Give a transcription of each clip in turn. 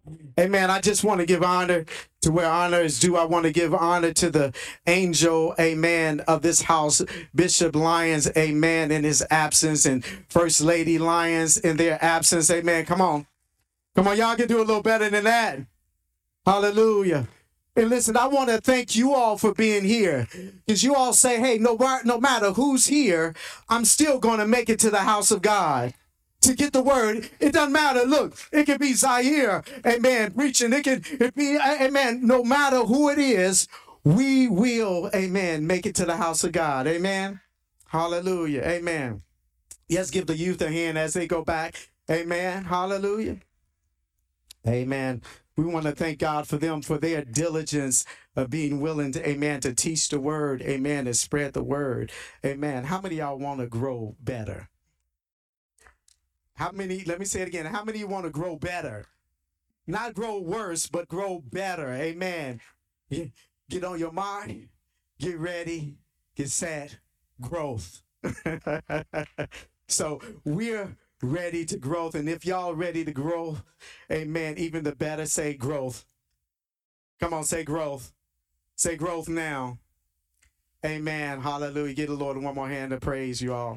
Amen. I just want to give honor to where honor is due. I want to give honor to the angel, amen, of this house, Bishop Lyons, amen, in his absence, and First Lady Lyons in their absence, amen. Come on. Come on, y'all can do a little better than that. Hallelujah. And listen, I want to thank you all for being here. Because you all say, hey, no matter who's here, I'm still going to make it to the house of God to get the word. It doesn't matter. Look, it could be Zaire, amen, preaching. It be, amen, no matter who it is, we will, amen, make it to the house of God. Amen. Hallelujah. Amen. Yes, give the youth a hand as they go back. Amen. Hallelujah. Amen. We want to thank God for them, for their diligence of being willing to, amen, to teach the word, amen, and spread the word. Amen. How many of y'all want to grow better? How many, let me say it again, how many of you want to grow better? Not grow worse, but grow better. Amen. Get on your mind, get ready, get set, growth. So we're ready to growth. And if y'all ready to grow, amen, even the better, say growth. Come on, say growth. Say growth now. Amen. Hallelujah. Give the Lord one more hand of praise, you all.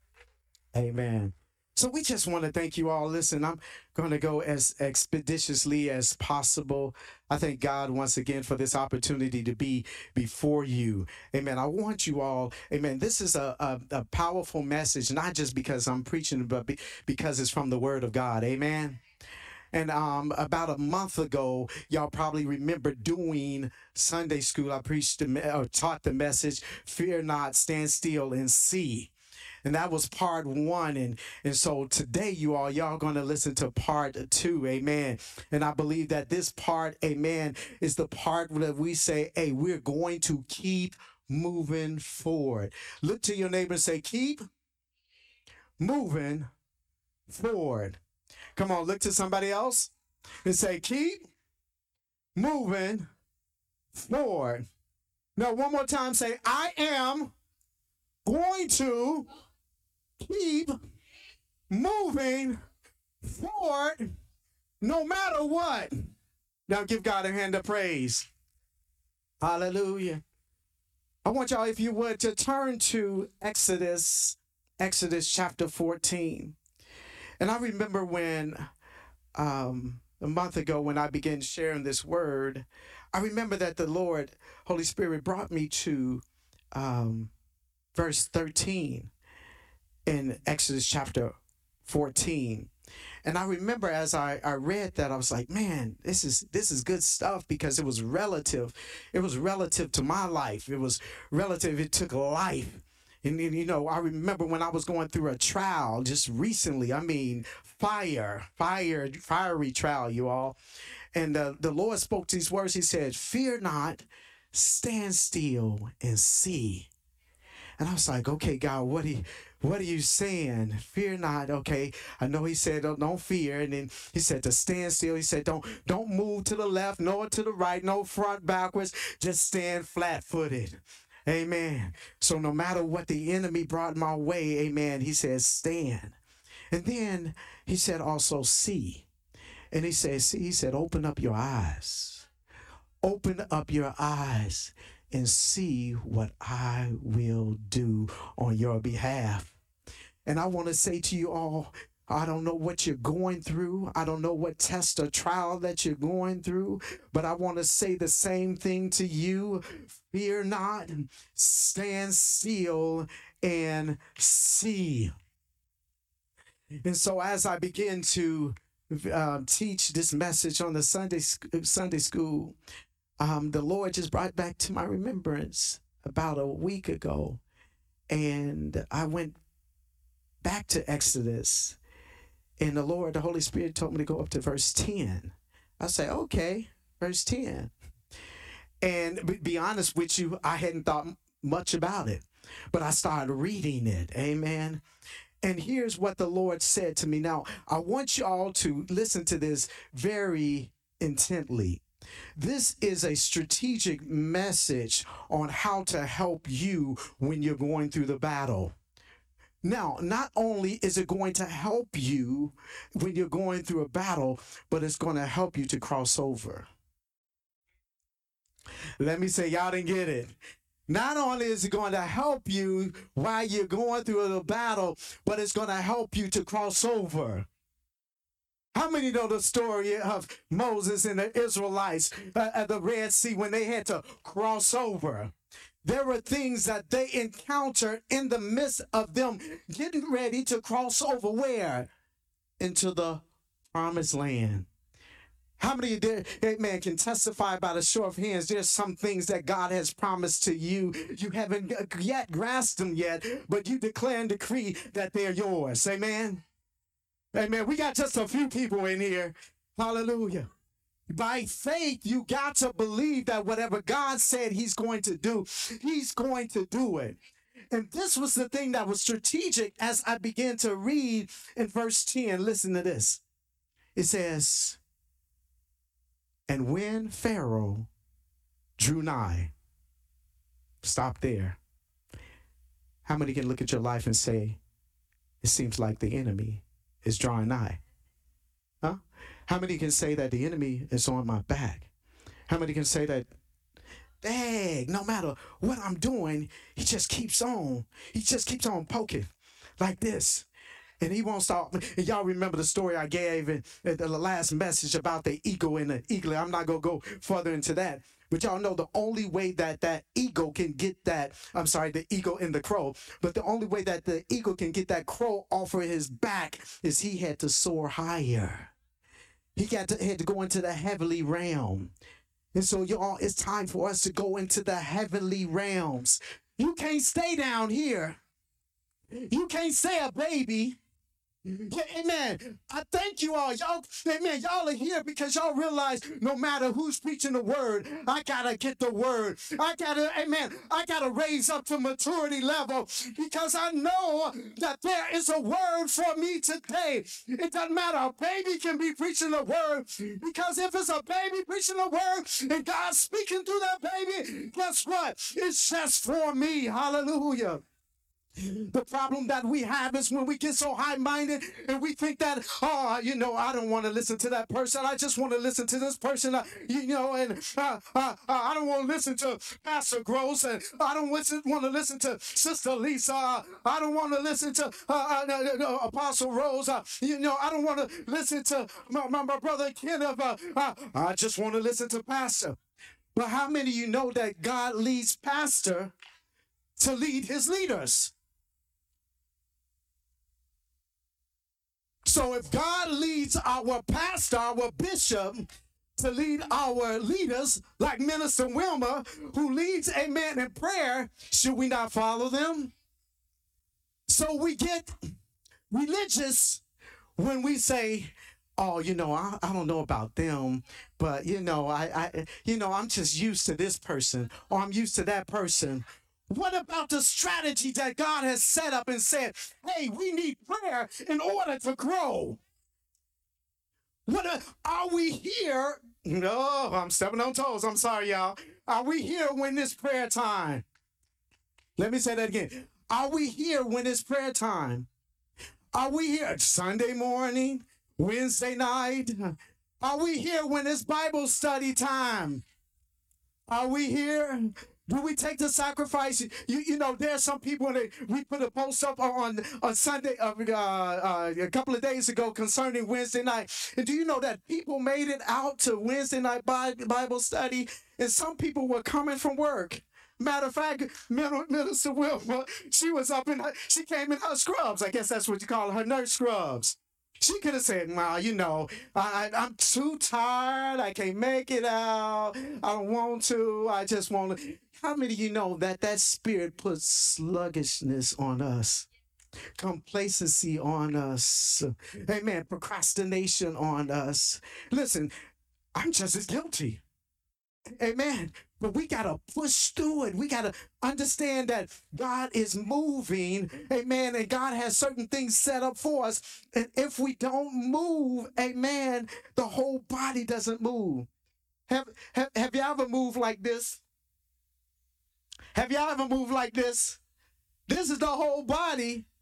Amen. So we just want to thank you all. Listen, I'm going to go as expeditiously as possible. I thank God once again for this opportunity to be before you. Amen. I want you all, amen. This is a powerful message, not just because I'm preaching, but because it's from the word of God. Amen. And about a month ago, y'all probably remember doing Sunday school. I preached or taught the message, fear not, stand still and see. And that was part one. And so today, y'all going to listen to part two. Amen. And I believe that this part, amen, is the part that we say, hey, we're going to keep moving forward. Look to your neighbor and say, keep moving forward. Come on, look to somebody else and say, keep moving forward. Now, one more time, say, I am going to keep moving forward no matter what. Now give God a hand of praise. Hallelujah. I want y'all, if you would, to turn to Exodus chapter 14. And I remember when a month ago when I began sharing this word, I remember that the Lord, Holy Spirit, brought me to verse 13 in Exodus chapter 14. And I remember as I read that, I was like, man, this is good stuff, because it was relative. It was relative to my life. It was relative. It took life. And you know, I remember when I was going through a trial just recently. I mean, fiery trial, you all. And the Lord spoke these words. He said, fear not, stand still and see. And I was like, okay, God, what are you saying? Fear not. Okay. I know he said, don't fear. And then he said to stand still. He said, don't move to the left, nor to the right, no front, backwards. Just stand flat footed. Amen. So no matter what the enemy brought my way, amen, he says, stand. And then he said also, see. And he said, open up your eyes. Open up your eyes and see what I will do on your behalf. And I want to say to you all, I don't know what you're going through. I don't know what test or trial that you're going through, but I want to say the same thing to you. Fear not, stand still and see. And so as I begin to teach this message on the Sunday school, the Lord just brought back to my remembrance about a week ago. And I went back to Exodus, and the Holy Spirit told me to go up to verse 10. I say, okay, verse 10. And be honest with you, I hadn't thought much about it, but I started reading it. Amen. And here's what the Lord said to me. Now, I want you all to listen to this very intently. This is a strategic message on how to help you when you're going through the battle. Now, not only is it going to help you when you're going through a battle, but it's going to help you to cross over. Let me say, y'all didn't get it. Not only is it going to help you while you're going through a battle, but it's going to help you to cross over. How many know the story of Moses and the Israelites at the Red Sea when they had to cross over? There were things that they encountered in the midst of them getting ready to cross over where? Into the promised land. How many of you, amen, can testify by the show of hands? There's some things that God has promised to you. You haven't yet grasped them yet, but you declare and decree that they're yours. Amen. Amen. We got just a few people in here. Hallelujah. By faith, you got to believe that whatever God said he's going to do, he's going to do it. And this was the thing that was strategic as I began to read in verse 10. Listen to this. It says, and when Pharaoh drew nigh, stop there. How many can look at your life and say, it seems like the enemy is drawing nigh? Huh? How many can say that the enemy is on my back? How many can say that, dang, no matter what I'm doing, he just keeps on. He just keeps on poking like this. And he won't stop. And y'all remember the story I gave in the last message about the eagle and the eagle. I'm not going to go further into that. But y'all know the only way that that eagle can get that, the eagle and the crow. But the only way that the eagle can get that crow off of his back is he had to soar higher. He had to go into the heavenly realm. And so, y'all, it's time for us to go into the heavenly realms. You can't stay down here. You can't stay a baby. Yeah, amen. I thank you all. Y'all, amen. Y'all are here because y'all realize no matter who's preaching the word, I gotta get the word. I gotta raise up to maturity level because I know that there is a word for me today. It doesn't matter. A baby can be preaching the word because if it's a baby preaching the word and God's speaking through that baby, guess what? It's just for me. Hallelujah. The problem that we have is when we get so high-minded and we think that, I don't want to listen to that person. I just want to listen to this person, I don't want to listen to Pastor Gross, and I don't want to listen to Sister Lisa. I don't want to listen to Apostle Rose. I don't want to listen to my brother Kenneth. I just want to listen to Pastor. But how many of you know that God leads Pastor to lead his leaders? So if God leads our pastor, our bishop, to lead our leaders, like Minister Wilma, who leads, amen, in prayer, should we not follow them? So we get religious when we say, I don't know about them, but, I'm just used to this person, or I'm used to that person. What about the strategy that God has set up and said, hey, we need prayer in order to grow? Are we here? No, I'm stepping on toes. I'm sorry, y'all. Are we here when it's prayer time? Let me say that again. Are we here when it's prayer time? Are we here Sunday morning, Wednesday night? Are we here when it's Bible study time? Are we here? Do we take the sacrifice? There's some people we put a post up on Sunday a couple of days ago concerning Wednesday night. And do you know that people made it out to Wednesday night Bible study, and some people were coming from work? Matter of fact, Minister Wilma, she came in her scrubs. I guess that's what you call her nurse scrubs. She could have said, well, I'm too tired. I can't make it out. I don't want to. I just want to. How many of you know that spirit puts sluggishness on us? Complacency on us. Amen. Procrastination on us. Listen, I'm just as guilty. Amen. But we got to push through it. We got to understand that God is moving. Amen. And God has certain things set up for us. And if we don't move, amen, the whole body doesn't move. Have you ever moved like this? Have y'all ever moved like this? This is the whole body,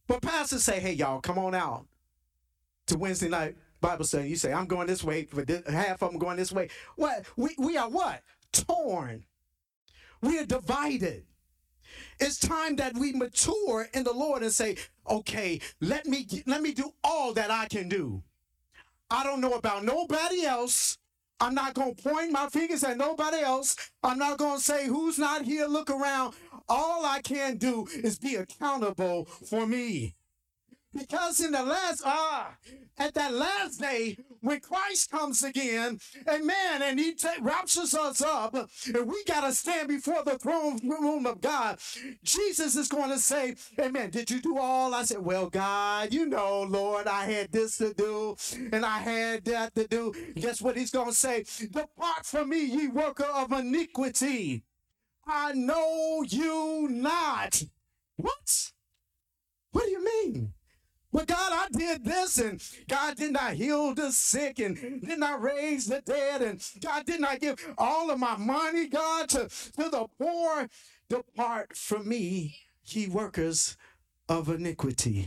But pastors say, hey, y'all, come on out to Wednesday night Bible study. You say, I'm going this way, but half of them going this way. What? We are what? Torn. We are divided. It's time that we mature in the Lord and say, okay, let me do all that I can do. I don't know about nobody else. I'm not going to point my fingers at nobody else. I'm not going to say who's not here, look around. All I can do is be accountable for me. Because in the last, at that last day, when Christ comes again, amen, and he raptures us up, and we got to stand before the throne room of God, Jesus is going to say, amen, did you do all? I said, well, God, you know, Lord, I had this to do, and I had that to do. Guess what he's going to say? Depart from me, ye worker of iniquity. I know you not. What? What do you mean? Well, God, I did this, and God did not heal the sick, and did not raise the dead, and God did not give all of my money, God, to the poor. Depart from me, ye workers of iniquity.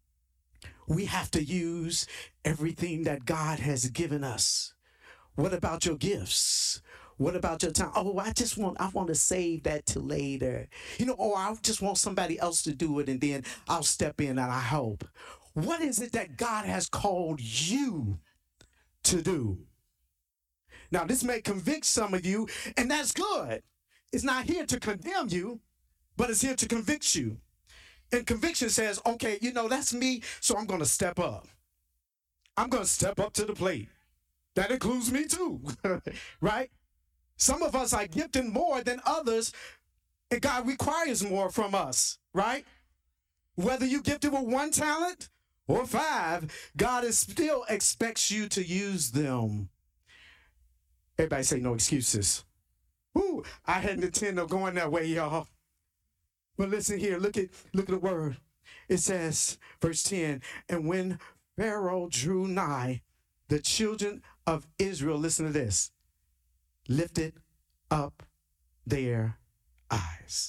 We have to use everything that God has given us. What about your gifts? What about your time? Oh, I want to save that till later. You know, or I just want somebody else to do it and then I'll step in and I help. What is it that God has called you to do? Now, this may convict some of you, and that's good. It's not here to condemn you, but it's here to convict you. And conviction says, okay, you know, that's me, so I'm going to step up. I'm going to step up to the plate. That includes me too, right? Some of us are gifted more than others, and God requires more from us, right? Whether you gifted with 1 talent or 5, God still expects you to use them. Everybody say no excuses. Ooh, I hadn't intended of going that way, y'all. But listen here, look at the word. It says, verse 10, and when Pharaoh drew nigh, the children of Israel, listen to this, lifted up their eyes.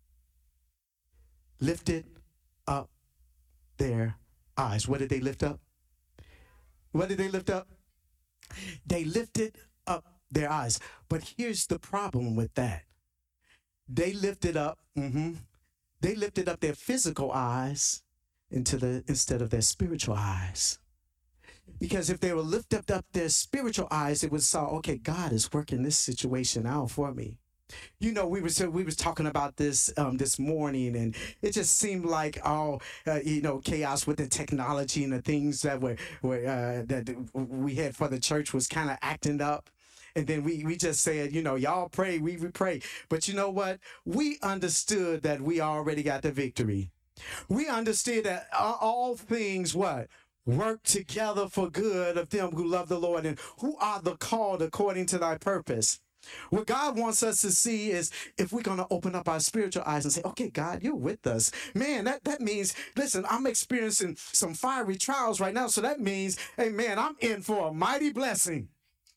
Lifted up their eyes. What did they lift up? What did they lift up? They lifted up their eyes. But here's the problem with that. They lifted up, they lifted up their physical eyes instead of their spiritual eyes. Because if they were lifted up their spiritual eyes, it would saw, okay, God is working this situation out for me. You know, we was talking about this this morning, and it just seemed like chaos with the technology and the things that that we had for the church was kind of acting up. And then we just said, you know, y'all pray, we pray. But you know what? We understood that we already got the victory. We understood that all things what? Work together for good of them who love the Lord and who are the called according to thy purpose. What God wants us to see is if we're going to open up our spiritual eyes and say, okay, God, you're with us. Man, that means, listen, I'm experiencing some fiery trials right now. So that means, hey, man, I'm in for a mighty blessing.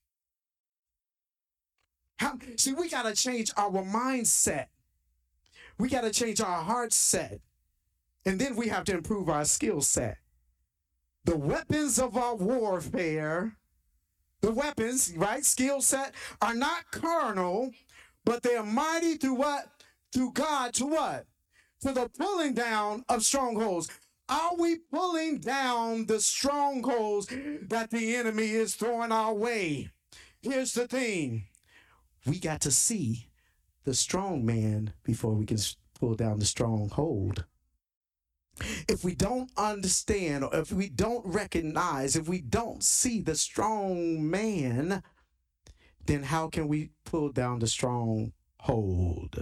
See, we got to change our mindset. We got to change our heart set. And then we have to improve our skill set. The weapons of our warfare, the weapons, right, skill set, are not carnal, but they are mighty through what? Through God to what? To the pulling down of strongholds. Are we pulling down the strongholds that the enemy is throwing our way? Here's the thing. We got to see the strong man before we can pull down the stronghold. If we don't understand, or if we don't recognize, if we don't see the strong man, then how can we pull down the stronghold?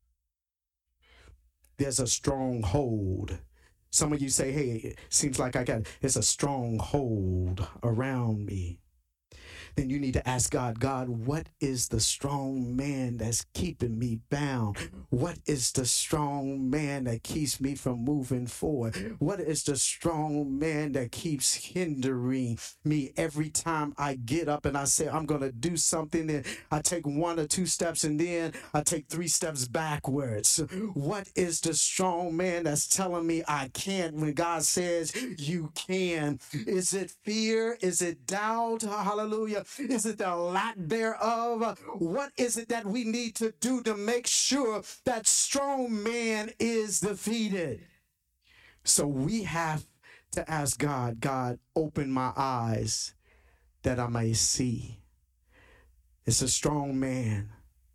There's a stronghold. Some of you say, hey, it seems like it's a stronghold around me. then you need to ask God, God, what is the strong man that's keeping me bound? What is the strong man that keeps me from moving forward? What is the strong man that keeps hindering me every time I get up and I say, I'm going to do something, and I take 1 or 2 steps and then I take 3 steps backwards? What is the strong man that's telling me I can't when God says you can? Is it fear? Is it doubt? Hallelujah. Is it the lack thereof? What is it that we need to do to make sure that strong man is defeated? So we have to ask God, God, open my eyes that I may see. It's a strong man.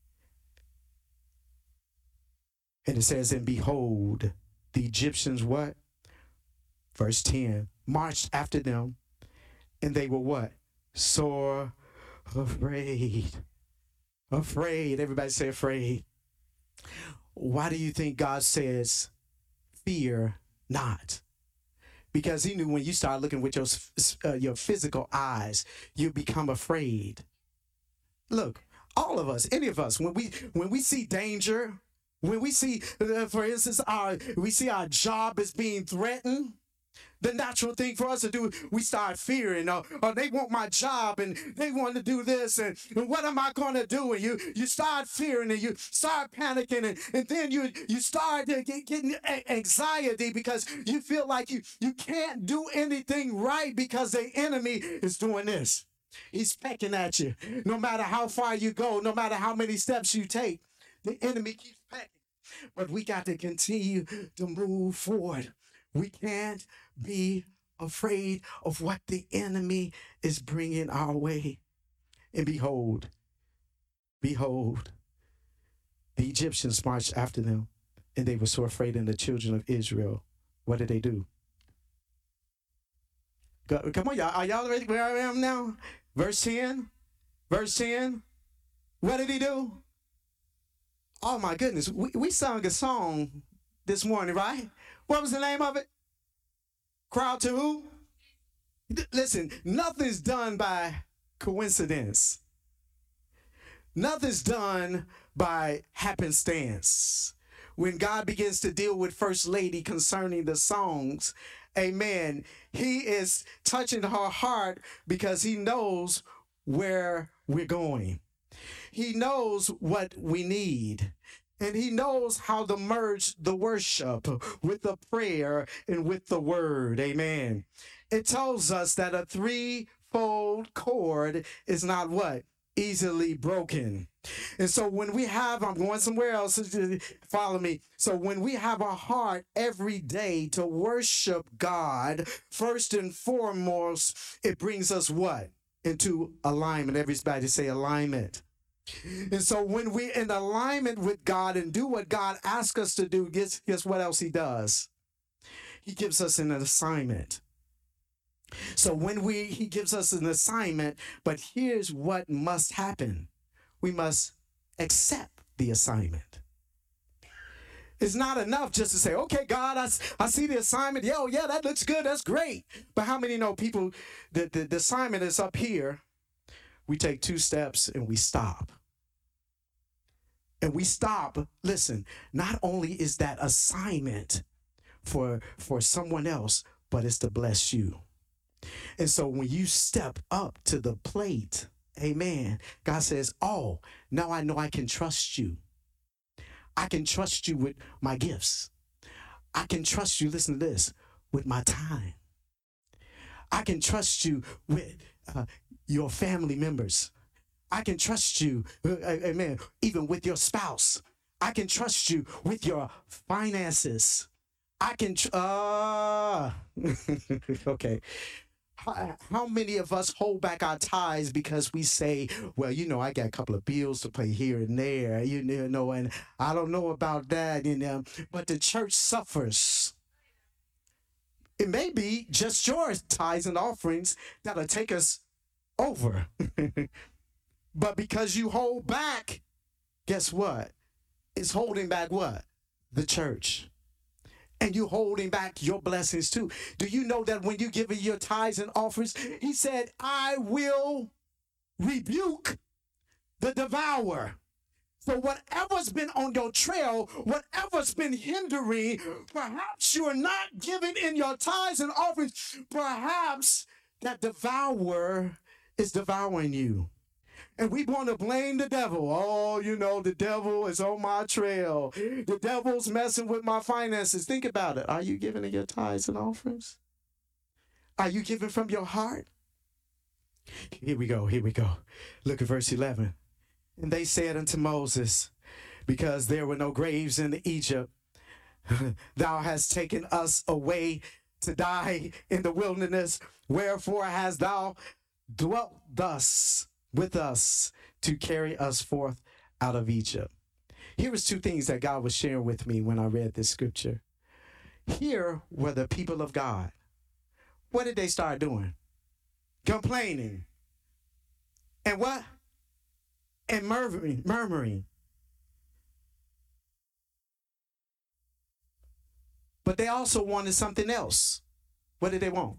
And it says, and behold, the Egyptians what? Verse 10, marched after them, and they were what? Sore afraid. Afraid. Everybody say afraid. Why do you think God says, fear not? Because he knew when you start looking with your physical eyes, you become afraid. Look, all of us, any of us, when we see danger, when we see, for instance, we see our job is being threatened, the natural thing for us to do, we start fearing, or they want my job and they want to do this, and what am I going to do? And you start fearing and you start panicking, and then you start getting anxiety because you feel like you can't do anything right because the enemy is doing this. He's pecking at you. No matter how far you go, no matter how many steps you take, the enemy keeps pecking. But we got to continue to move forward. We can't be afraid of what the enemy is bringing our way. And behold, the Egyptians marched after them, and they were so afraid. And the children of Israel, what did they do? Come on, y'all. Are y'all ready where I am now? Verse 10. What did he do? Oh my goodness. We sung a song this morning, right? What was the name of it? Crowd to who? Listen, nothing's done by coincidence. Nothing's done by happenstance. When God begins to deal with First Lady concerning the songs, amen, he is touching her heart because he knows where we're going. He knows what we need. And he knows how to merge the worship with the prayer and with the word. Amen. It tells us that a threefold cord is not what? Easily broken. And so when we have, I'm going somewhere else, follow me. So when we have a heart every day to worship God, first and foremost, it brings us what? Into alignment. Everybody say alignment. And so when we're in alignment with God and do what God asks us to do, guess what else he does? He gives us an assignment. So when he gives us an assignment, but here's what must happen. We must accept the assignment. It's not enough just to say, okay, God, I see the assignment. Yeah, that looks good. That's great. But how many know people, the assignment is up here. We take 2 steps and we stop. And we stop. Listen, not only is that assignment for someone else, but it's to bless you. And so when you step up to the plate, amen, God says, oh, now I know I can trust you. I can trust you with my gifts. I can trust you, listen to this, with my time. I can trust you with your family members. I can trust you, amen, even with your spouse. I can trust you with your finances. I can, okay. How many of us hold back our tithes because we say, well, I got a couple of bills to pay here and there, and I don't know about that, but the church suffers. It may be just your tithes and offerings that'll take us over. But because you hold back, guess what? It's holding back what? The church. And you're holding back your blessings too. Do you know that when you give your tithes and offerings, he said, I will rebuke the devourer. So whatever's been on your trail, whatever's been hindering, perhaps you're not giving in your tithes and offerings. Perhaps that devourer is devouring you. And we want to blame the devil. Oh, the devil is on my trail. The devil's messing with my finances. Think about it. Are you giving in your tithes and offerings? Are you giving from your heart? Here we go. Look at verse 11. And they said unto Moses, because there were no graves in Egypt, thou hast taken us away to die in the wilderness. Wherefore hast thou dwelt thus with us to carry us forth out of Egypt? Here was two things that God was sharing with me when I read this scripture. Here were the people of God. What did they start doing? Complaining. And what? And murmuring. But they also wanted something else. What did they want?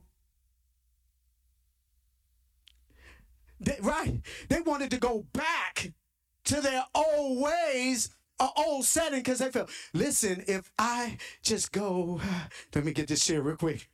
They wanted to go back to their old ways, or old setting, because they felt, listen, if I just go, let me get this share real quick.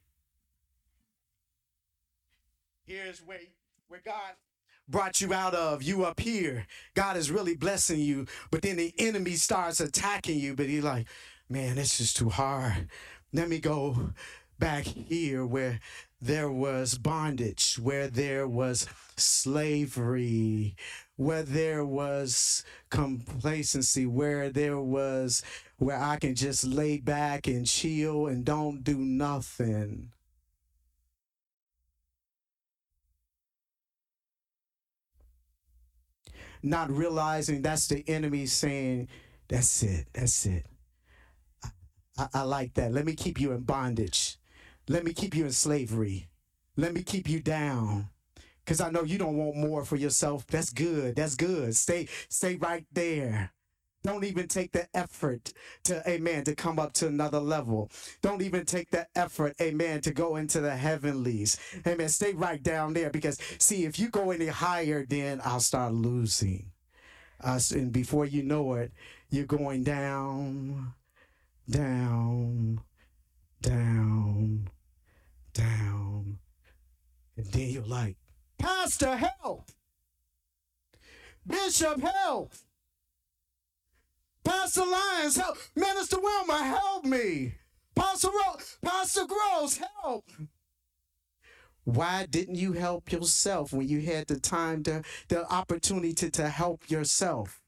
Here's where God brought you out of. You up here. God is really blessing you, but then the enemy starts attacking you, but he's like, man, this is too hard. Let me go back here where there was bondage, where there was slavery, where there was complacency, where I can just lay back and chill and don't do nothing. Not realizing that's the enemy saying, that's it. I like that. Let me keep you in bondage. Let me keep you in slavery. Let me keep you down. Because I know you don't want more for yourself. That's good. Stay right there. Don't even take the effort to come up to another level. Don't even take the effort, to go into the heavenlies. Stay right down there, because see, if you go any higher, then I'll start losing. And before you know it, you're going down, down, down, down. And then you're like, Pastor, help! Bishop, help! Pastor Lyons, help! Minister Wilmer, help me! Pastor Gross, help! Why didn't you help yourself when you had the time, the opportunity to help yourself?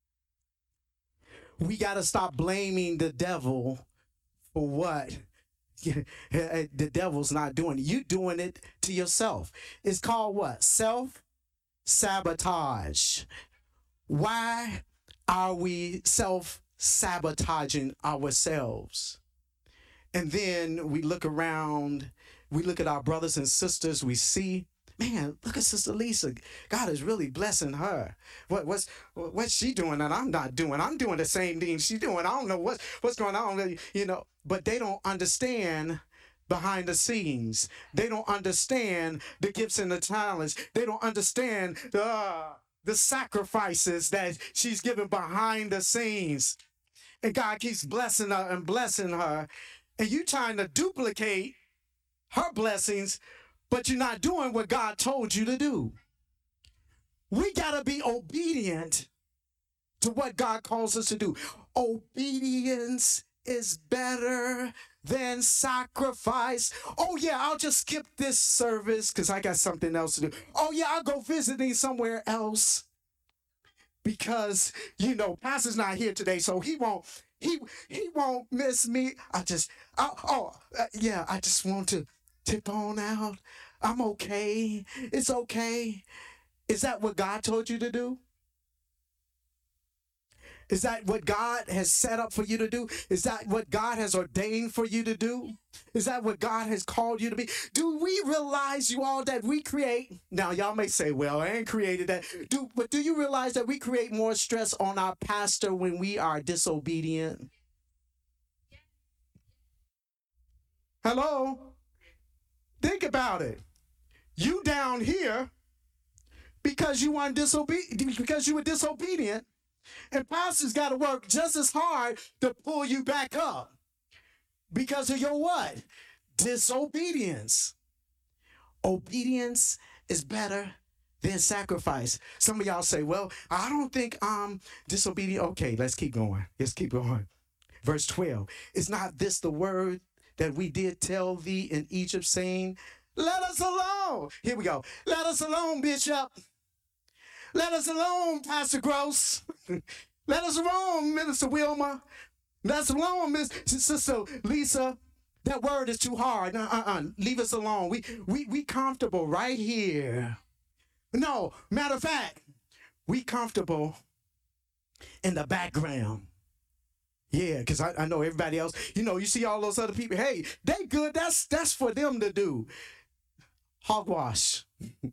We got to stop blaming the devil for what the devil's not doing. You doing it to yourself. It's called what? Self-sabotage. Why are we self-sabotaging ourselves? And then we look around, we look at our brothers and sisters, we see, man, look at Sister Lisa. God is really blessing her. What's she doing that I'm not doing? I'm doing the same thing she's doing. I don't know what's going on, but they don't understand behind the scenes. They don't understand the gifts and the talents. They don't understand the sacrifices that she's given behind the scenes. And God keeps blessing her and blessing her. And you trying to duplicate her blessings, but you're not doing what God told you to do. We got to be obedient to what God calls us to do. Obedience is better than sacrifice. Oh yeah, I'll just skip this service because I got something else to do. Oh yeah, I'll go visiting somewhere else because Pastor's not here today, so he won't miss me. I just want to tip on out. I'm okay. It's okay. Is that what God told you to do? Is that what God has set up for you to do? Is that what God has ordained for you to do? Is that what God has called you to be? Do we realize, you all, that we create? Now, y'all may say, well, I ain't created that. But do you realize that we create more stress on our pastor when we are disobedient? Hello? Think about it. You down here because you weren't disobedient, because you were disobedient. And pastors got to work just as hard to pull you back up because of your what? Disobedience. Obedience is better than sacrifice. Some of y'all say, well, I don't think I'm disobedient. Okay, let's keep going. Let's keep going. Verse 12. Is not this the word that we did tell thee in Egypt, saying, let us alone. Here we go. Let us alone, Bishop. Let us alone, Pastor Gross. Let us alone, Minister Wilma. Let us alone, Sister Lisa. That word is too hard. Leave us alone. We comfortable right here. No, matter of fact, we comfortable in the background. Yeah, because I know everybody else, you see all those other people. Hey, they good. That's for them to do. Hogwash.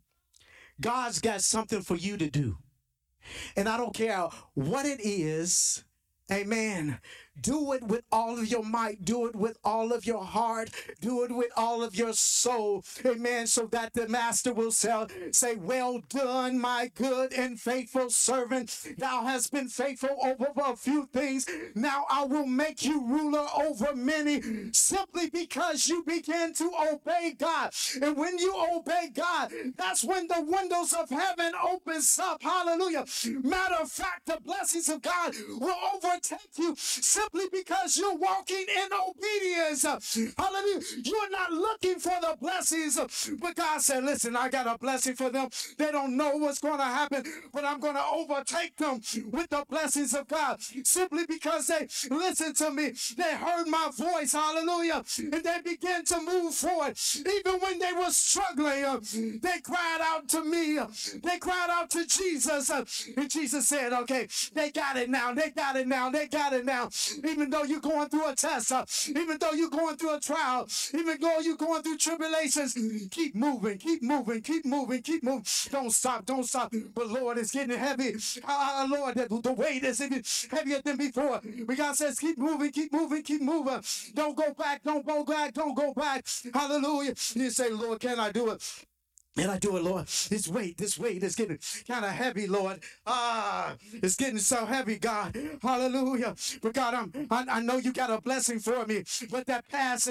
God's got something for you to do. And I don't care what it is. Amen. Do it with all of your might. Do it with all of your heart. Do it with all of your soul. Amen. So that the master will say, well done, my good and faithful servant. Thou hast been faithful over a few things. Now I will make you ruler over many, simply because you began to obey God. And when you obey God, that's when the windows of heaven opens up. Hallelujah. Matter of fact, the blessings of God will overtake you simply because you're walking in obedience. Hallelujah. You're not looking for the blessings, but God said, listen, I got a blessing for them. They don't know what's going to happen, but I'm going to overtake them with the blessings of God simply because they listened to me. They heard my voice. Hallelujah. And they began to move forward. Even when they were struggling, they cried out to me. They cried out to Jesus. And Jesus said, okay, they got it now. They got it now. They got it now. Even though you're going through a test, even though you're going through a trial, even though you're going through tribulations, keep moving, keep moving, keep moving, keep moving. Don't stop, don't stop. But Lord, it's getting heavy. Lord, the weight is even heavier than before. But God says, keep moving, keep moving, keep moving. Don't go back, don't go back, don't go back. Hallelujah. You say, Lord, can I do it? And I do it, Lord. This weight is getting kind of heavy, Lord. It's getting so heavy, God. Hallelujah. But God, I know you got a blessing for me, but that past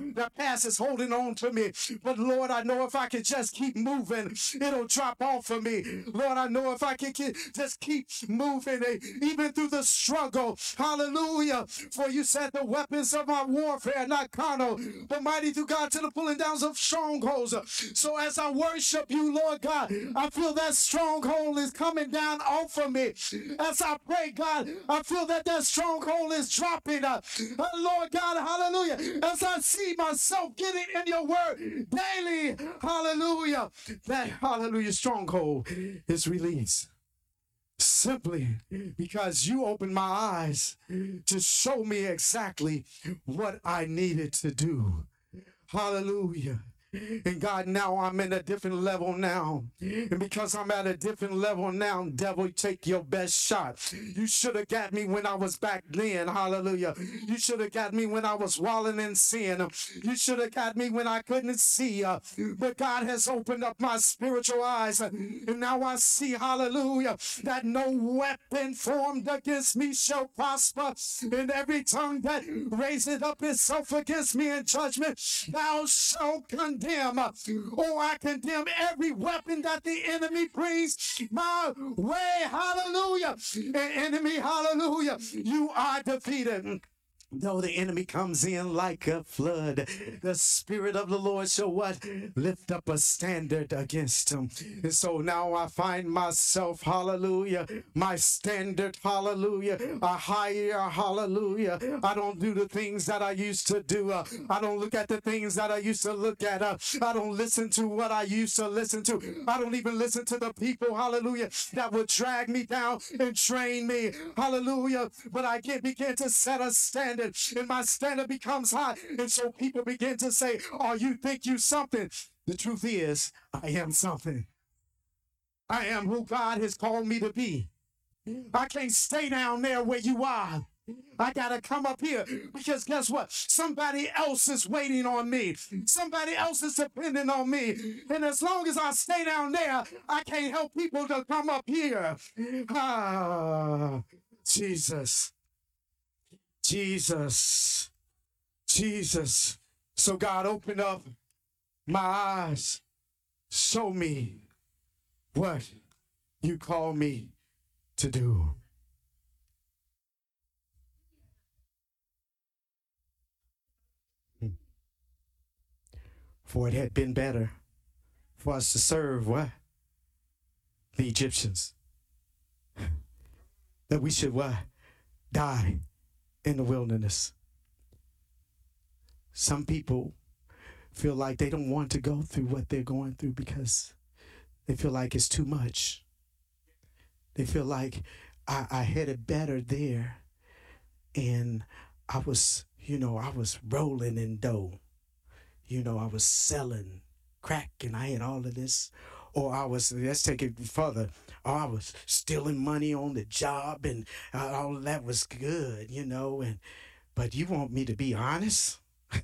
is holding on to me. But Lord, I know if I can just keep moving, it'll drop off of me. Lord, I know if I can just keep moving, even through the struggle. Hallelujah. For you said the weapons of our warfare are not carnal, but mighty through God to the pulling down of strongholds. So as I worship you, Lord God, I feel that stronghold is coming down off of me. As I pray, God, I feel that stronghold is dropping. Lord God, hallelujah. As I see myself getting in your word daily, hallelujah, that hallelujah stronghold is released. Simply because you opened my eyes to show me exactly what I needed to do. Hallelujah. And God, now I'm in a different level now. And because I'm at a different level now, devil, take your best shot. You should have got me when I was back then. Hallelujah. You should have got me when I was walling in sin. You should have got me when I couldn't see. But God has opened up my spiritual eyes. And now I see, hallelujah, that no weapon formed against me shall prosper. And every tongue that raises up itself against me in judgment, thou shalt condemn. Oh, I condemn every weapon that the enemy brings my way. Hallelujah. And enemy, hallelujah, you are defeated. Though the enemy comes in like a flood, the Spirit of the Lord shall what? Lift up a standard against him. And so now I find myself, hallelujah, my standard, hallelujah, a higher, hallelujah. I don't do the things that I used to do. I don't look at the things that I used to look at. I don't listen to what I used to listen to. I don't even listen to the people, hallelujah, that would drag me down and train me, hallelujah. But I begin to set a standard. And my standard becomes high. And so people begin to say, oh, you think you something. The truth is, I am something. I am who God has called me to be. I can't stay down there where you are. I gotta come up here because guess what? Somebody else is waiting on me. Somebody else is depending on me. And as long as I stay down there, I can't help people to come up here. Ah, Jesus, Jesus, Jesus. So God, open up my eyes. Show me what you call me to do. For it had been better for us to serve what? The Egyptians. That we should what? Die in the wilderness. Some people feel like they don't want to go through what they're going through because they feel like it's too much. They feel like I had it better there. And I was rolling in dough. I was selling crack and I had all of this. Or let's take it further, or I was stealing money on the job and all of that was good, but you want me to be honest?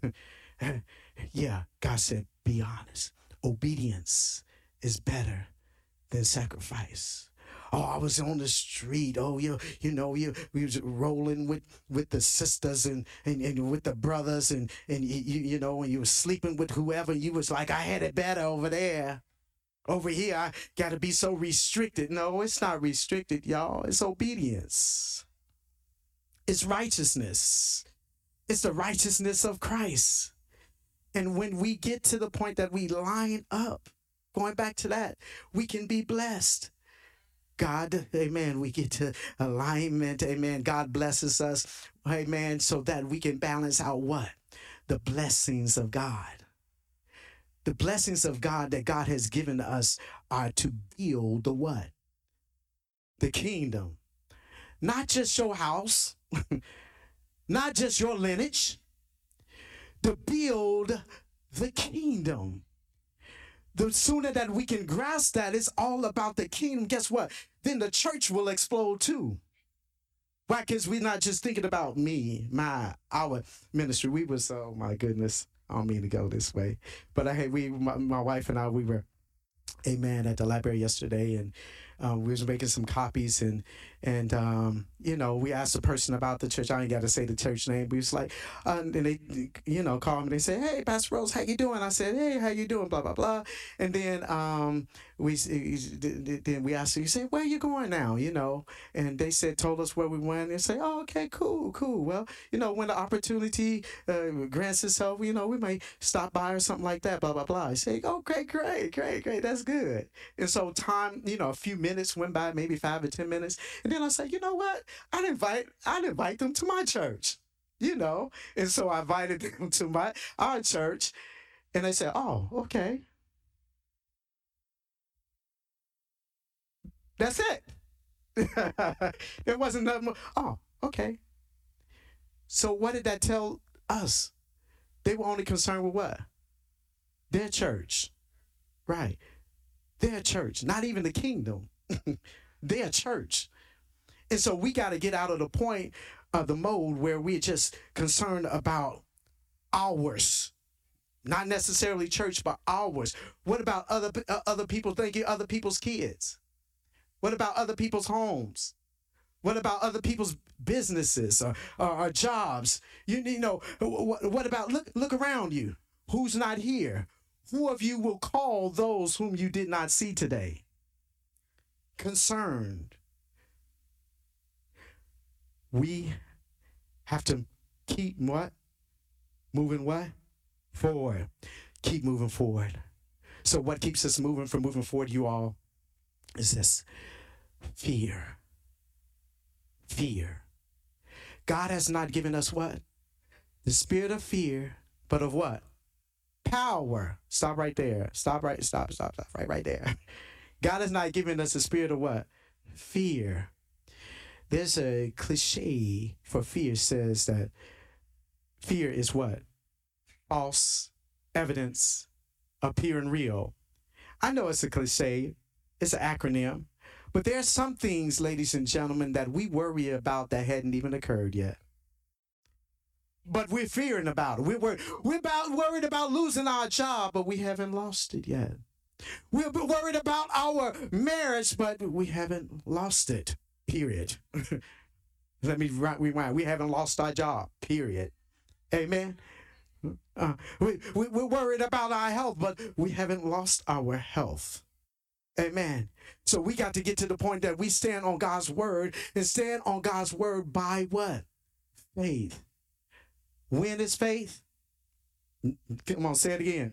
Yeah, God said, be honest. Obedience is better than sacrifice. Oh, I was on the street. Oh, we was rolling with the sisters and with the brothers and you were sleeping with whoever. You was like, I had it better over there. Over here, I got to be so restricted. No, it's not restricted, y'all. It's obedience. It's righteousness. It's the righteousness of Christ. And when we get to the point that we line up, going back to that, we can be blessed. God, amen, we get to alignment, amen. God blesses us, amen, so that we can balance out what? The blessings of God. The blessings of God that God has given us are to build the what? The kingdom. Not just your house, not just your lineage, to build the kingdom. The sooner that we can grasp that it's all about the kingdom, guess what? Then the church will explode too. Why? Because we're not just thinking about me, our ministry. We was, oh my goodness, I don't mean to go this way. But my wife and I, we were, amen, at the library yesterday, and we was making some copies, and we asked the person about the church. I ain't got to say the church name. We was like, and they, call me. They say, hey, Pastor Rose, how you doing? I said, hey, how you doing? Blah blah blah. And then we asked her, you say, where are you going now? And they told us where we went. They say, oh, okay, cool. Well, when the opportunity grants itself, we might stop by or something like that. Blah blah blah. I say, okay, great. That's good. And so time, a few minutes went by, maybe 5 or 10 minutes. And then I said, you know what? I'd invite them to my church, And so I invited them to our church. And they said, oh, okay. That's it. It wasn't nothing more. Oh, okay. So what did that tell us? They were only concerned with what? Their church. Right. Their church, not even the kingdom. Their church. And so we got to get out of the point of the mode where we're just concerned about ours. Not necessarily church, but ours. What about other people thinking other people's kids? What about other people's homes? What about other people's businesses or jobs? What about look around you? Who's not here? Who of you will call those whom you did not see today? Concerned. We have to keep what? Moving what? Forward. Keep moving forward. So what keeps us moving forward, you all, is this fear. Fear. God has not given us what? The spirit of fear, but of what? Power. Stop right there. Stop right there. God has not given us the spirit of what? Fear. There's a cliche for fear, says that fear is what? False evidence appearing real. I know it's a cliche. It's an acronym. But there's some things, ladies and gentlemen, that we worry about that hadn't even occurred yet. But we're fearing about it. Worried about losing our job, but we haven't lost it yet. We're worried about our marriage, but we haven't lost it, period. Let me rewind. We haven't lost our job, period. Amen. We're worried about our health, but we haven't lost our health. Amen. So we got to get to the point that we stand on God's word, and stand on God's word by what? Faith. When is faith? Come on, say it again.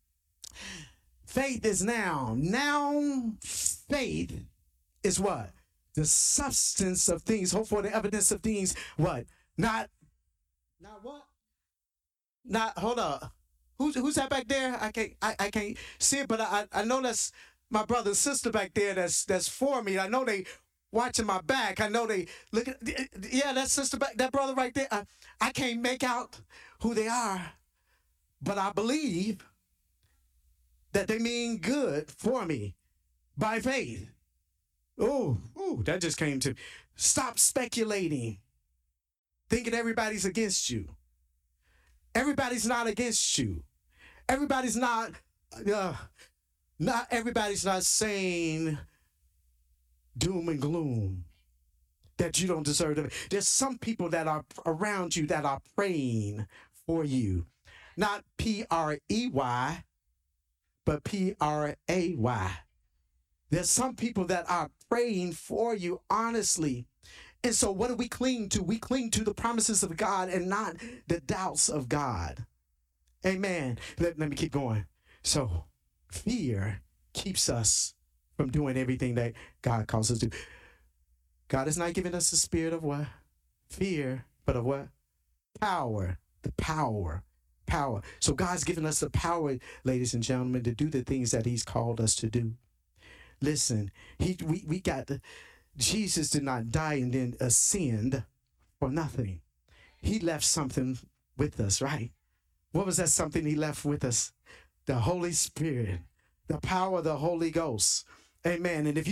Faith is now. Now faith is what? The substance of things, hope for the evidence of things. What? Not what? Not, hold up. Who's that back there? I can't see it, but I know that's my brother and sister back there that's for me. I know they watching my back. I know they look at, yeah, that sister back, that brother right there. I can't make out who they are, but I believe that they mean good for me by faith. Oh, that just came to. Stop speculating, thinking everybody's against you. Everybody's not against you. Everybody's not everybody's not saying doom and gloom that you don't deserve to. There's some people that are around you that are praying for you. Not P-R-E-Y, but P-R-A-Y. There's some people that are praying for you honestly. And so what do we cling to? We cling to the promises of God and not the doubts of God. Amen. Let me keep going. So fear keeps us from doing everything that God calls us to do. God has not given us the spirit of what? Fear, but of what? Power. The power. So God's given us the power, ladies and gentlemen, to do the things that he's called us to do. Listen, we got the, Jesus did not die and then ascend for nothing. He left something with us, right? What was that something he left with us? The Holy Spirit, the power of the Holy Ghost. Amen. And if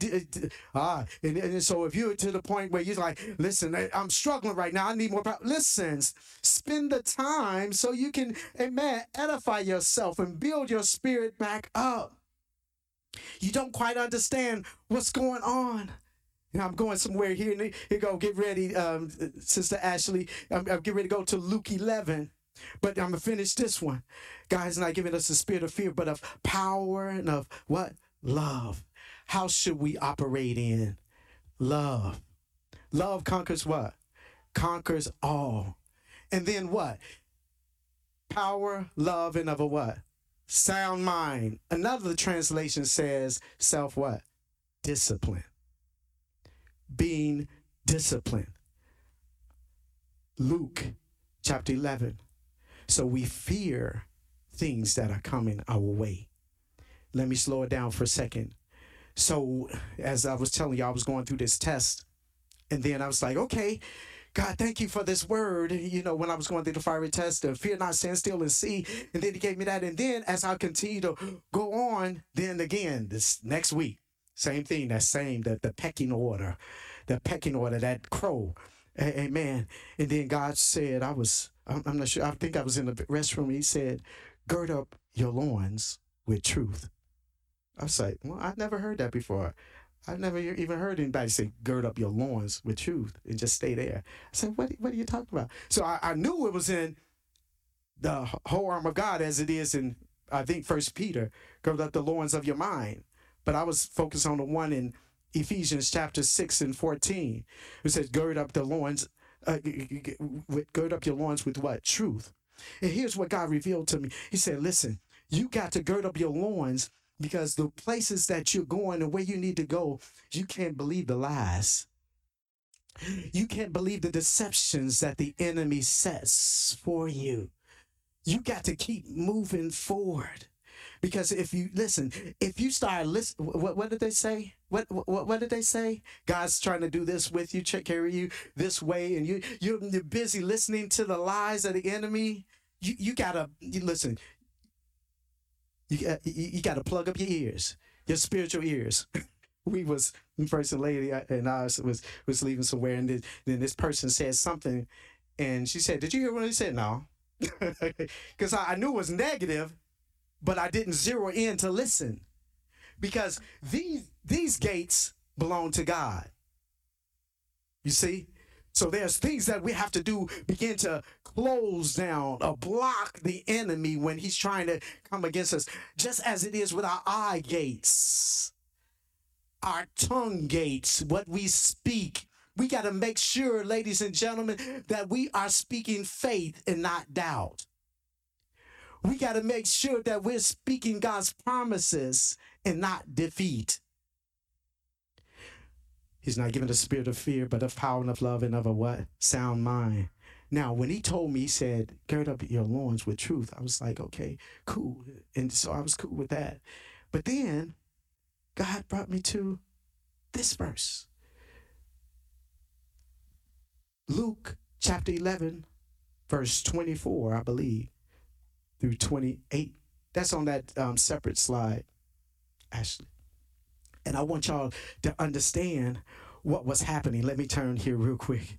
so if you're to the point where you're like, listen, I'm struggling right now, I need more power. Listen, spend the time so you can, amen, edify yourself and build your spirit back up. You don't quite understand what's going on. You know, I'm going somewhere here. And here go, get ready, Sister Ashley. I'm getting ready to go to Luke 11. But I'm going to finish this one. God has not given us a spirit of fear, but of power and of what? Love. How should we operate in love? Love conquers what? Conquers all. And then what? Power, love, and of a what? Sound mind. Another translation says self what? Discipline. Being disciplined. Luke chapter 11. So we fear things that are coming our way. Let me slow it down for a second. So as I was telling you, I was going through this test. And then I was like, okay, God, thank you for this word. You know, when I was going through the fiery test, fear not, stand still and see. And then he gave me that. And then as I continue to go on, then again, this next week, same thing, the pecking order, that crow. Amen. And then God said, I'm not sure, I think I was in the restroom. He said, gird up your loins with truth. I was like, well, I've never heard that before. I've never even heard anybody say, gird up your loins with truth and just stay there. I said, what are you talking about? So I knew it was in the whole armor of God as it is in, I think, 1 Peter, gird up the loins of your mind. But I was focused on the one in Ephesians chapter 6 and 14. It says, gird up your loins with what? Truth. And here's what God revealed to me. He said, listen, you got to gird up your loins because the places that you're going and where you need to go, you can't believe the lies. You can't believe the deceptions that the enemy sets for you. You got to keep moving forward. Because if you listen, if you start listening, what did they say? What did they say? God's trying to do this with you, carry you this way, and you're busy listening to the lies of the enemy. You gotta listen. You gotta plug up your ears, your spiritual ears. we was person lady and I was leaving somewhere, and then this person said something, and she said, "Did you hear what he said?" No, because I knew it was negative, but I didn't zero in to listen, because these gates belong to God. You see? So there's things that we have to do, begin to close down or block the enemy when he's trying to come against us, just as it is with our eye gates, our tongue gates, what we speak. We got to make sure, ladies and gentlemen, that we are speaking faith and not doubt. We got to make sure that we're speaking God's promises and not defeat. He's not given a spirit of fear, but of power and of love and of a what? Sound mind. Now, when he told me, he said, gird up your loins with truth, I was like, okay, cool. And so I was cool with that. But then God brought me to this verse. Luke chapter 11, verse 24, I believe, through 28. That's on that separate slide, Ashley. And I want y'all to understand what was happening. Let me turn here real quick.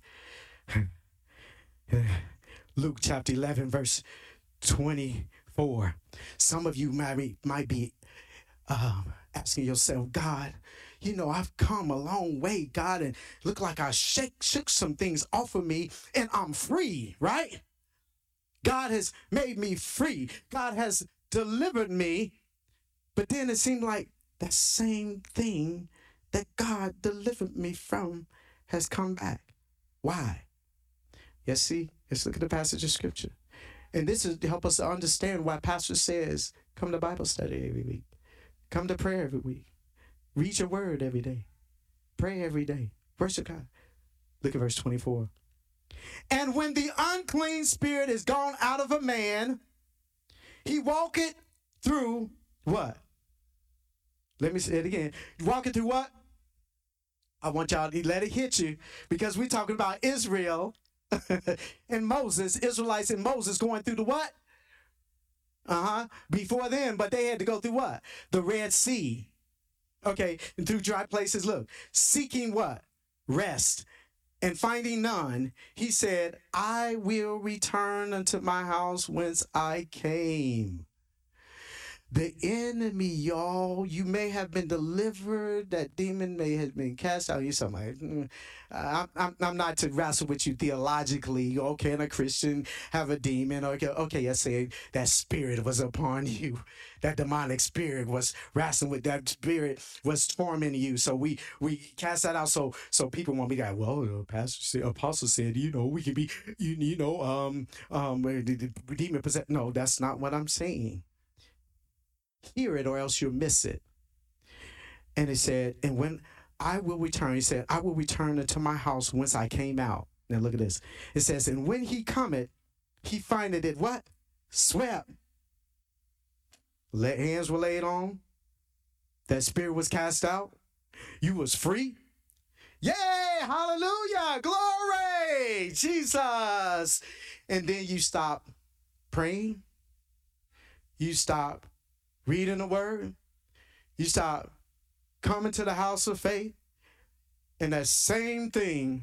Luke chapter 11, verse 24. Some of you might be asking yourself, God, you know, I've come a long way, God, and look like I shook some things off of me, and I'm free, right? God has made me free. God has delivered me. But then it seemed like that same thing that God delivered me from has come back. Why? Yes, see, let's look at the passage of scripture. And this is to help us to understand why Pastor says, come to Bible study every week. Come to prayer every week. Read your word every day. Pray every day. Worship God. Look at verse 24. And when the unclean spirit is gone out of a man, he walketh through what? Let me say it again. Walking through what? I want y'all to let it hit you, because we're talking about Israel and Moses, Israelites and Moses going through the what? Before then, but they had to go through what? The Red Sea. Okay, and through dry places, look, seeking what? Rest. And finding none, he said, I will return unto my house whence I came. The enemy, y'all, you may have been delivered. That demon may have been cast out. You're something like, I'm not to wrestle with you theologically. Oh, can a Christian have a demon? Okay, let's say that spirit was upon you. That demonic spirit was wrestling with, that spirit was tormenting you. So we cast that out. So people won't be like, well, the pastor said, apostle said, you know, we can be, demon possessed. No, that's not what I'm saying. Hear it or else you'll miss it. And it said, and when I will return, he said, I will return unto my house whence I came out. Now look at this. It says, and when he cometh, he findeth it what? Swept. Hands were laid on. That spirit was cast out. You was free. Yay! Hallelujah! Glory! Jesus! And then you stop praying. You stop reading the word. You stop coming to the house of faith. And that same thing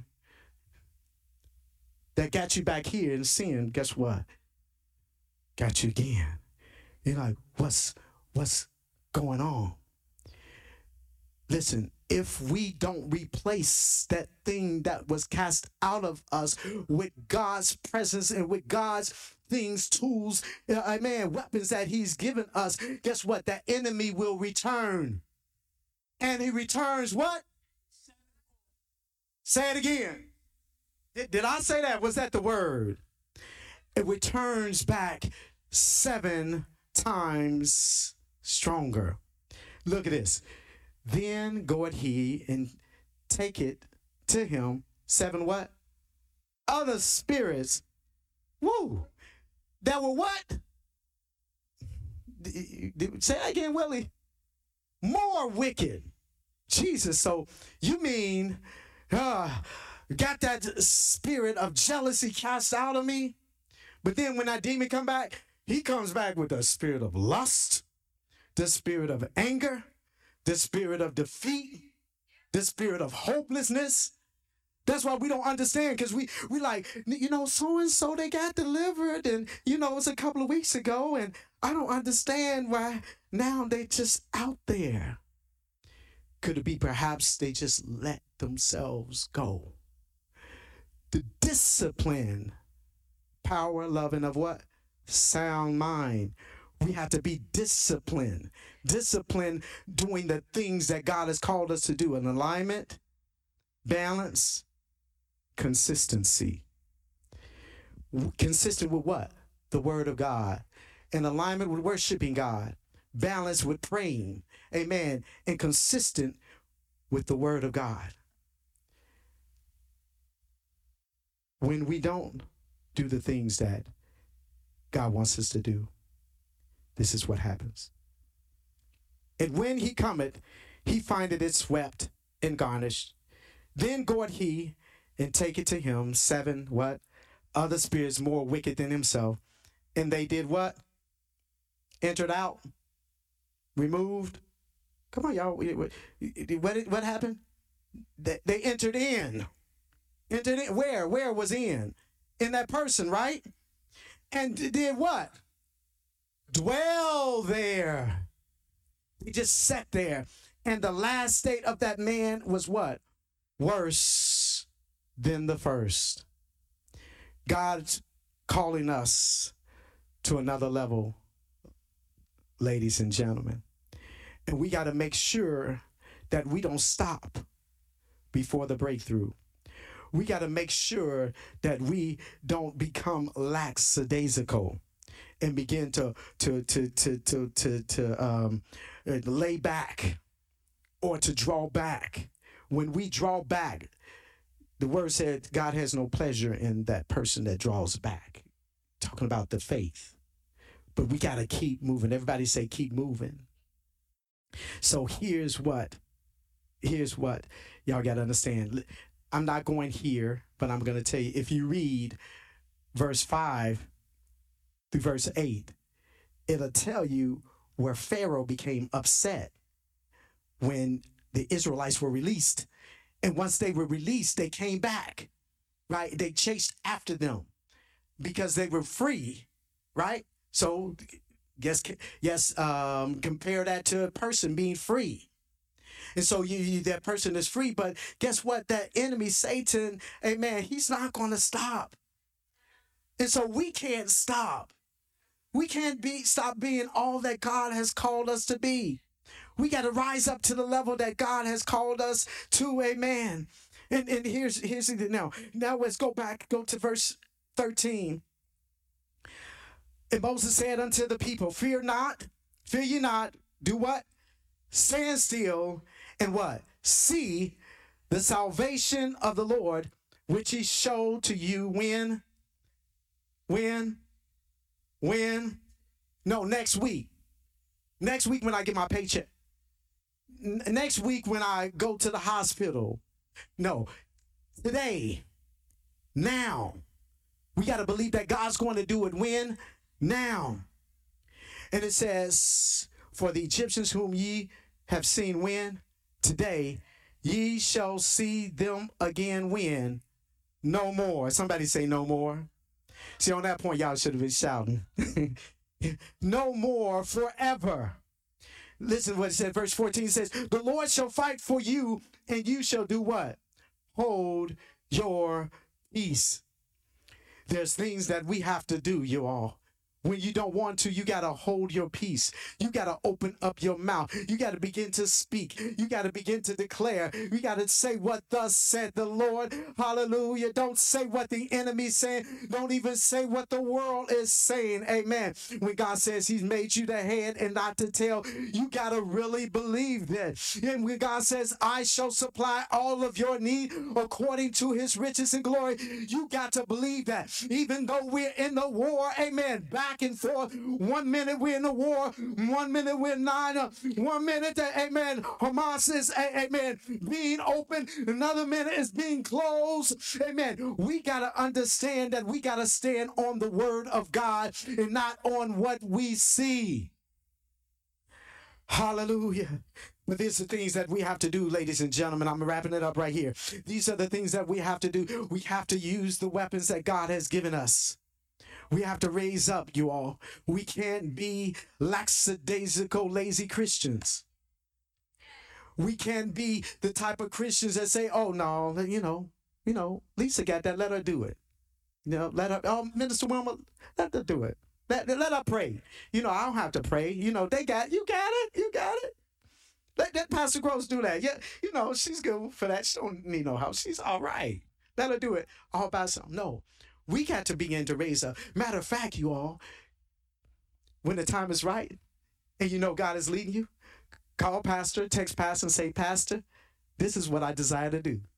that got you back here in sin, guess what? Got you again. You're like, what's going on? Listen, if we don't replace that thing that was cast out of us with God's presence and with God's things, tools, weapons that he's given us, guess what? That enemy will return. And he returns what? Say it again. Did I say that? Was that the word? It returns back 7 times stronger. Look at this. Then goeth he and take it to him 7 what? Other spirits. Woo! That were what? Say that again, Willie. More wicked. Jesus, so you mean got that spirit of jealousy cast out of me? But then when that demon come back, he comes back with the spirit of lust, the spirit of anger, the spirit of defeat, the spirit of hopelessness. That's why we don't understand, because we like, so and so, they got delivered, and it's a couple of weeks ago, and I don't understand why now they just out there. Could it be perhaps they just let themselves go? The discipline, power, love, and of what? Sound mind. We have to be disciplined. Discipline doing the things that God has called us to do. In alignment, balance, consistency. Consistent with what? The word of God. In alignment with worshiping God. Balance with praying. Amen. And consistent with the word of God. When we don't do the things that God wants us to do, this is what happens. And when he cometh, he findeth it swept and garnished. Then goeth he and taketh to him 7, what? Other spirits more wicked than himself. And they did what? Entered out. Removed. Come on, y'all. What happened? They entered in. Entered in. Where? Where was in? In that person, right? And did what? Dwell there. He just sat there. And the last state of that man was what? Worse than the first. God's calling us to another level, ladies and gentlemen. And we got to make sure that we don't stop before the breakthrough. We got to make sure that we don't become lackadaisical and begin to lay back or to draw back. When we draw back, the word said God has no pleasure in that person that draws back. Talking about the faith. But we got to keep moving. Everybody say keep moving. So here's what y'all got to understand. I'm not going here, but I'm going to tell you, if you read verse 5 through verse 8, it'll tell you where Pharaoh became upset when the Israelites were released. And once they were released, they came back, right? They chased after them because they were free, right? So yes, compare that to a person being free. And so that person is free, but guess what? That enemy, Satan, amen, he's not going to stop. And so we can't stop. We can't stop being all that God has called us to be. We got to rise up to the level that God has called us to, amen. And here's the now let's go to verse 13. And Moses said unto the people, fear ye not, do what? Stand still and what? See the salvation of the Lord, which he showed to you when? No, next week. Next week when I get my paycheck. Next week when I go to the hospital. No, today, now. We got to believe that God's going to do it when? Now. And it says, for the Egyptians whom ye have seen when? Today, ye shall see them again when? No more. Somebody say no more. See, on that point, y'all should have been shouting. No more forever. Listen to what it said. Verse 14 says, the Lord shall fight for you, and you shall do what? Hold your peace. There's things that we have to do, you all. When you don't want to, you got to hold your peace. You got to open up your mouth. You got to begin to speak. You got to begin to declare. You got to say what thus said the Lord. Hallelujah. Don't say what the enemy's saying. Don't even say what the world is saying. Amen. When God says he's made you the head and not the tail, you got to really believe that. And when God says, I shall supply all of your need according to his riches and glory, you got to believe that. Even though we're in the war, amen, back and forth. 1 minute we're in the war, 1 minute we're not. 1 minute, amen, Hamas is, amen, being open. Another minute is being closed. Amen. We got to understand that we got to stand on the word of God and not on what we see. Hallelujah. But these are things that we have to do, ladies and gentlemen. I'm wrapping it up right here. These are the things that we have to do. We have to use the weapons that God has given us. We have to raise up, you all. We can't be lackadaisical, lazy Christians. We can't be the type of Christians that say, oh, no, Lisa got that. Let her do it. Let her, oh, Minister Wilma, let her do it. Let her pray. I don't have to pray. You got it. You got it. Let Pastor Gross do that. Yeah, she's good for that. She don't need no help. She's all right. Let her do it all by herself. No, we got to begin to raise up. Matter of fact, you all, when the time is right and God is leading you, call Pastor, text Pastor and say, Pastor, this is what I desire to do.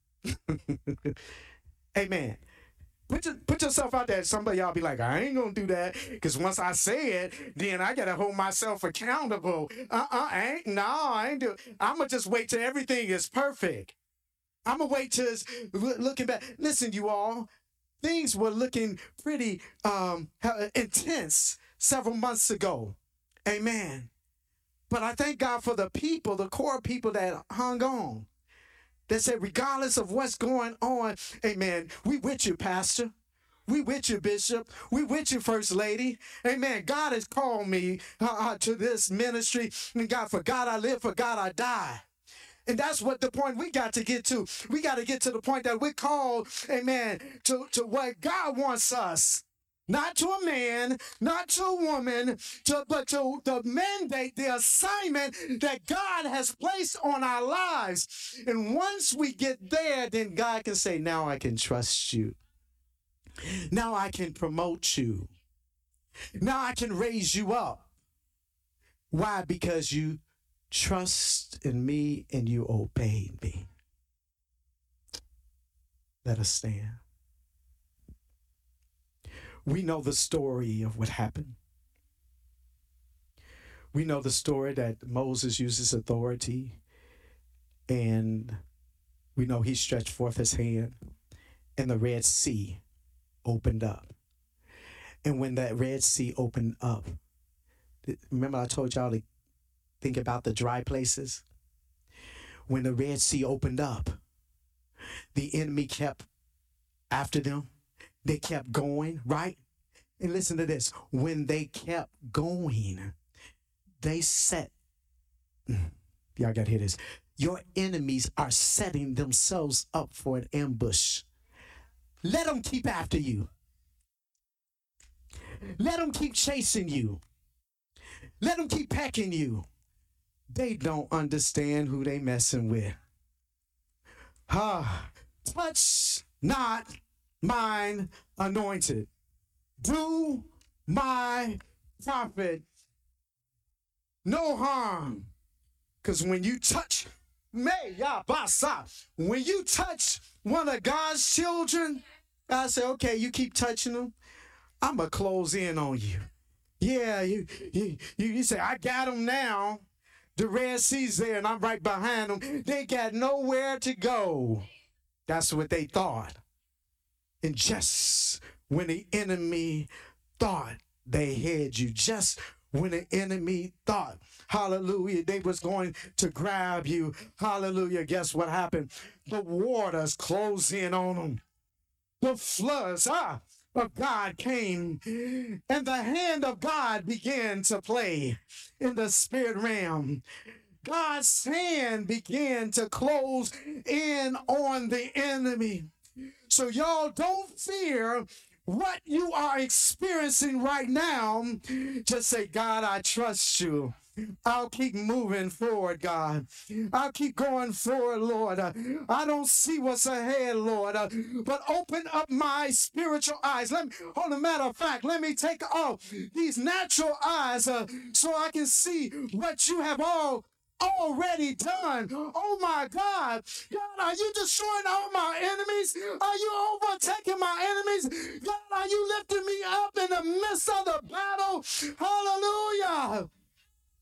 Amen. Put yourself out there. Somebody y'all be like, I ain't gonna do that, because once I say it, then I gotta hold myself accountable. I ain't do. I'm gonna just wait till everything is perfect. I'm gonna wait till it's looking back. Listen, you all, things were looking pretty intense several months ago. Amen. But I thank God for the people, the core people that hung on. They said, regardless of what's going on, amen, we with you, Pastor. We with you, Bishop. We with you, First Lady. Amen. God has called me to this ministry. And God, for God I live, for God I die. And that's what the point we got to get to. We got to get to the point that we're called, amen, to what God wants us. Not to a man, not to a woman, but to the mandate, the assignment that God has placed on our lives. And once we get there, then God can say, now I can trust you. Now I can promote you. Now I can raise you up. Why? Because you trust in me and you obeyed me. Let us stand. We know the story of what happened. We know the story that Moses uses authority, and we know he stretched forth his hand and the Red Sea opened up. And when that Red Sea opened up, remember I told y'all to think about the dry places? When the Red Sea opened up, the enemy kept after them. They kept going, right? And listen to this. When they kept going, they set, y'all got to hear this. Your enemies are setting themselves up for an ambush. Let them keep after you. Let them keep chasing you. Let them keep pecking you. They don't understand who they messing with. Touch not mine anointed. Do my prophet no harm. Because when you touch when you touch one of God's children, I say, okay, you keep touching them, I'm going to close in on you. Yeah, you say, I got them now. The Red Sea's there and I'm right behind them. They got nowhere to go. That's what they thought. And just when the enemy thought they had you, just when the enemy thought, hallelujah, they was going to grab you, hallelujah, guess what happened? The waters closed in on them. The floods of God came, and the hand of God began to play in the spirit realm. God's hand began to close in on the enemy. So y'all don't fear what you are experiencing right now. Just say, God, I trust you. I'll keep moving forward, God. I'll keep going forward, Lord. I don't see what's ahead, Lord, but open up my spiritual eyes. On a matter of fact, let me take off these natural eyes so I can see what you have already done. Oh my God. God, are you destroying all my enemies? Are you overtaking my enemies? God, are you lifting me up in the midst of the battle? Hallelujah.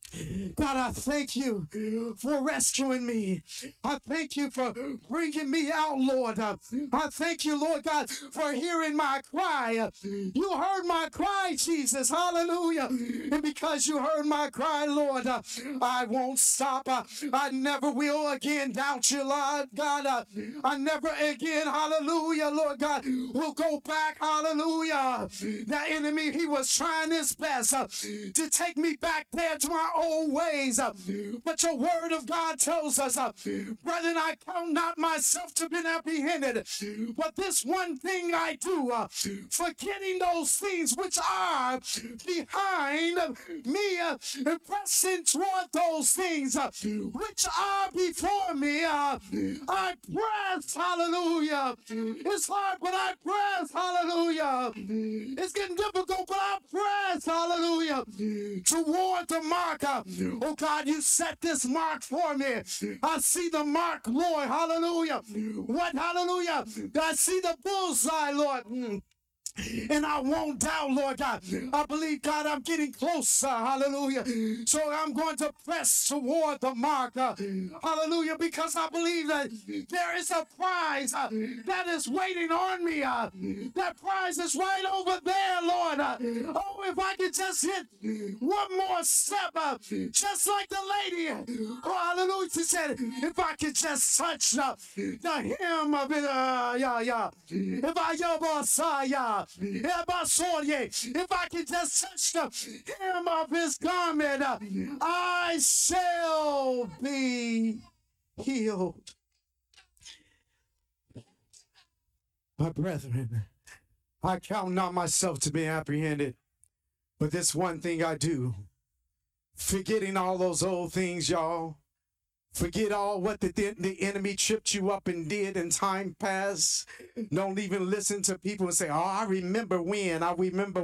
God, I thank you for rescuing me. I thank you for bringing me out, Lord. I thank you, Lord God, for hearing my cry. You heard my cry, Jesus. Hallelujah. And because you heard my cry, Lord, I won't stop. I never will again doubt you, Lord God. I never again, hallelujah, Lord God, will go back. Hallelujah. That enemy, he was trying his best to take me back there to my old ways. But your word of God tells us, brethren, I count not myself to be apprehended, but this one thing I do, forgetting those things which are behind me, and pressing toward those things which are before me. I press, hallelujah. It's hard, but I press, hallelujah. It's getting difficult, but I press, hallelujah, toward the mark. Oh God, you set this mark for me. I see the mark, Lord, hallelujah. What, hallelujah? I see the bullseye, Lord. And I won't doubt, Lord God. I believe, God, I'm getting closer. Hallelujah. So I'm going to press toward the mark. Hallelujah. Because I believe that there is a prize that is waiting on me. That prize is right over there, Lord. Oh, if I could just hit one more step, just like the lady. Oh, hallelujah. She said, if I could just touch the hem of it. If I if I can just touch the hem of his garment, I shall be healed. My brethren, I count not myself to be apprehended, but this one thing I do, forgetting all those old things, y'all. Forget all what the enemy tripped you up and did in time past. Don't even listen to people and say, oh, I remember when. We remember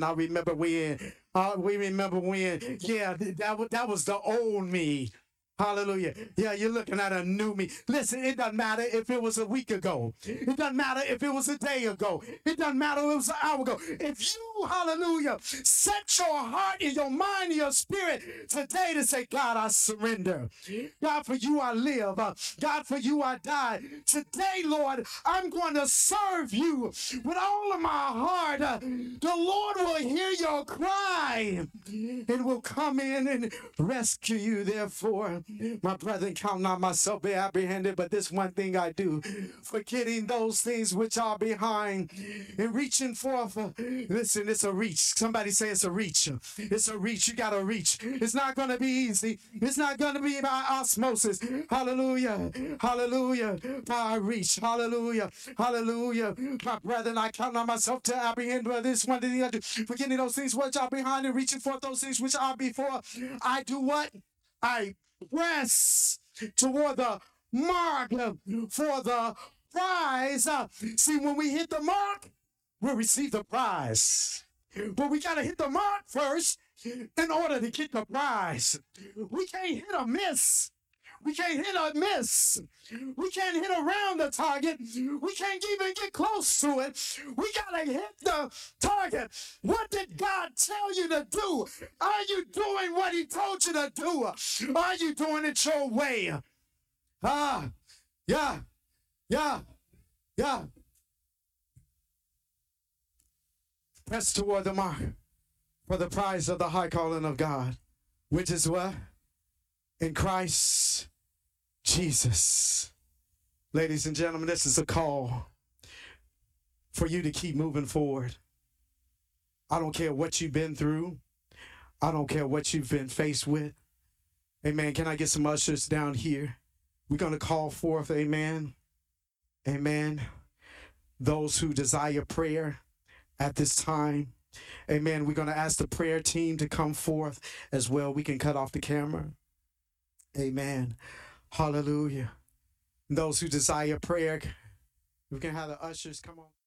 when. Yeah, that was the old me. Hallelujah. Yeah, you're looking at a new me. Listen, it doesn't matter if it was a week ago. It doesn't matter if it was a day ago. It doesn't matter if it was an hour ago. If you, hallelujah, set your heart and your mind and your spirit today to say, God, I surrender. God, for you I live. God, for you I die. Today, Lord, I'm going to serve you with all of my heart. The Lord will hear your cry and will come in and rescue you. Therefore, my brethren, count not myself be apprehended, but this one thing I do, forgetting those things which are behind and reaching forth. Listen, it's a reach. Somebody say it's a reach. It's a reach. You got to reach. It's not going to be easy. It's not going to be by osmosis. Hallelujah. Hallelujah. By reach. Hallelujah. Hallelujah. My brethren, I count not myself to apprehend, but this one thing I do, forgetting those things which are behind and reaching forth those things which are before. I do what? I press toward the mark for the prize. See, when we hit the mark, we'll receive the prize. But we got to hit the mark first in order to get the prize. We can't hit or miss. We can't hit or miss. We can't hit around the target. We can't even get close to it. We got to hit the target. What did God tell you to do? Are you doing what he told you to do? Are you doing it your way? Yeah. Press toward the mark for the prize of the high calling of God, which is what? In Christ Jesus. Ladies and gentlemen, this is a call for you to keep moving forward. I don't care what you've been through. I don't care what you've been faced with. Amen. Can I get some ushers down here? We're going to call forth, amen. Amen. Those who desire prayer at this time. Amen. We're going to ask the prayer team to come forth as well. We can cut off the camera. Amen. Hallelujah. Those who desire prayer, we can have the ushers come on.